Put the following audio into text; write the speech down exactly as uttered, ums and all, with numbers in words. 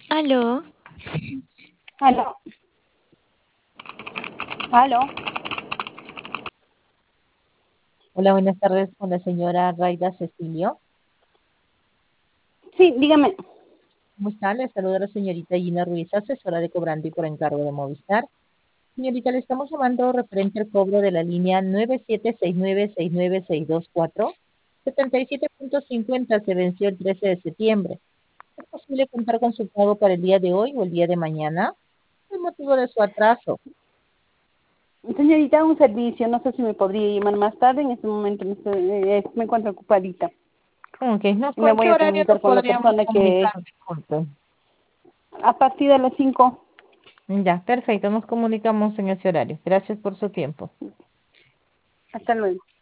Aló, Aló, aló. Hola, buenas tardes con la señora Raida Cecilio. Sí, dígame. ¿Cómo está? Le saluda la señorita Gina Ruiz, asesora de cobrante y por encargo de Movistar. Señorita, le estamos llamando referente al cobro de la línea nueve siete seis nueve seis nueve seis dos cuatro. setenta y siete punto cincuenta se venció el trece de septiembre. ¿Es posible contar con su pago para el día de hoy o el día de mañana? El motivo de su atraso. Señorita, un servicio. No sé si me podría llamar más tarde. En este momento me, estoy- eh, me encuentro ocupadita. Ok, ¿no? Me ¿Con voy qué a horario nos comunicar con la podríamos persona que comunicar? Disculpe. a partir de las cinco. Ya, perfecto, nos comunicamos en ese horario. Gracias por su tiempo. Hasta luego.